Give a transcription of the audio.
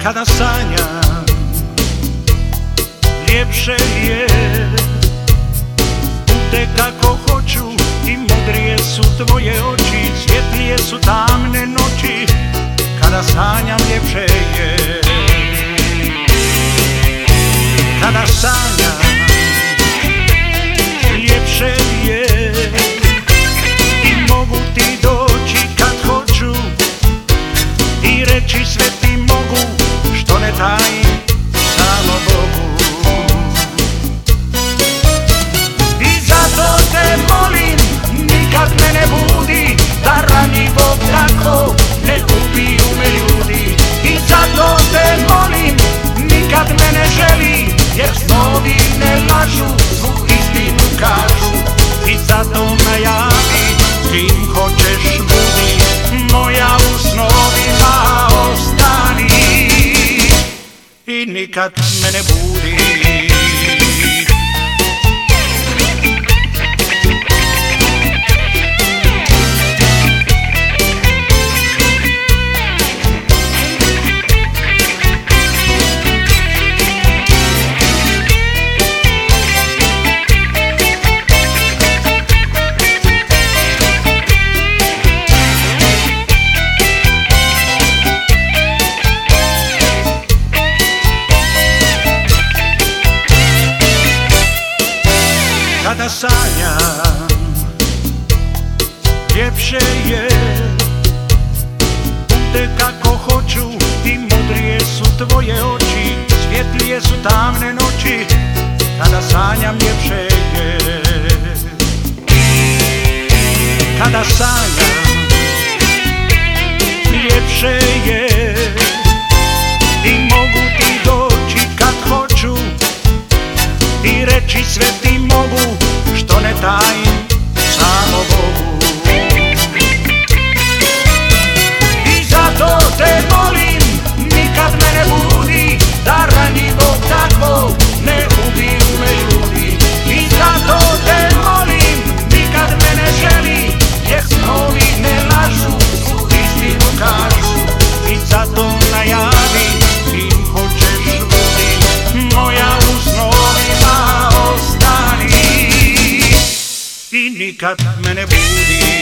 Kada sanjam, ljepše je. Pude kako hoću i mudrije su tvoje oči, svjetlije su tamne noći. Kada sanjam, ljepše je. Kada sanjam, ljepše je. I mogu ti doći kad hoću i reći sve ti mogu, što ne tajim samo Bogu. I zato te molim, nikad me ne budi, da ranjivog tako ne ubiju me ljudi. I zato te molim, nikad me ne želi, jer snovi ne lažu, svu istinu kažu. I zato najavi, čim hoćeš budi, moja u snovima ostani. I nikad me ne budi. Kada sanjam, ljepše je. Pude kako hoću i mudrije su tvoje oči, svjetlije su tamne noći. Kada sanjam, ljepše je. Kada sanjam, ljepše je. I mogu ti doći kad hoću i reći sve ti mogu, što ne tajim samo Bogu. I zato te molim, nikad me ne budi, da ranjivog tako ne ubiju me ljudi. I zato te molim, nikad me ne želi, jer snovi ne lažu, svu istinu kažu. I zato najavi, čim hoćeš budi, moja u snovima ostani. I nikad me ne budi.